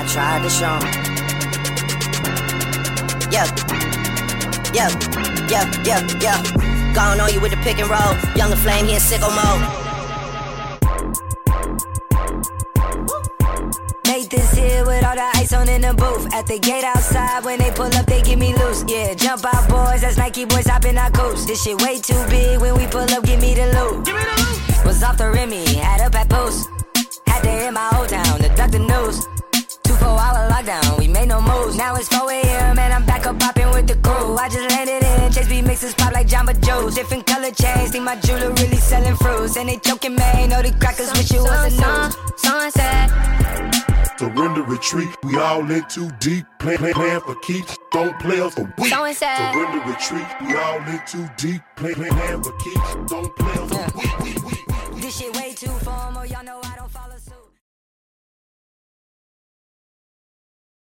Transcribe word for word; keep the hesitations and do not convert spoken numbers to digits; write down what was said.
I tried to show 'em. Yeah, yeah, yeah, yeah, yeah. Gone on you with the pick and roll. Younger flame, he in sicko mode. Made this here with all the ice on in the booth. At the gate outside, when they pull up, they give me loose. Yeah, jump out boys, that's Nike boys hopping our coast. This shit way too big, when we pull up, give me the loot. Give me the loot. Was off the Remy, had up at post. Had to hit my old town to duck the news. Two four hour lockdown, we made no moves. Now it's four a.m. and I'm back up popping with the crew. I just landed in, Chase B mixes pop like Jamba Joe's. Different color chains, think my jeweler really selling fruits. And they joking, man, know the crackers wish it was a news. Sunset. Surrender, retreat, we all in too deep. Plan, plan, plan for keeps, don't play us for weak. Surrender, retreat, we all in too deep. Plan, plan, plan for keeps, don't play us for weak. This shit way too formal, y'all know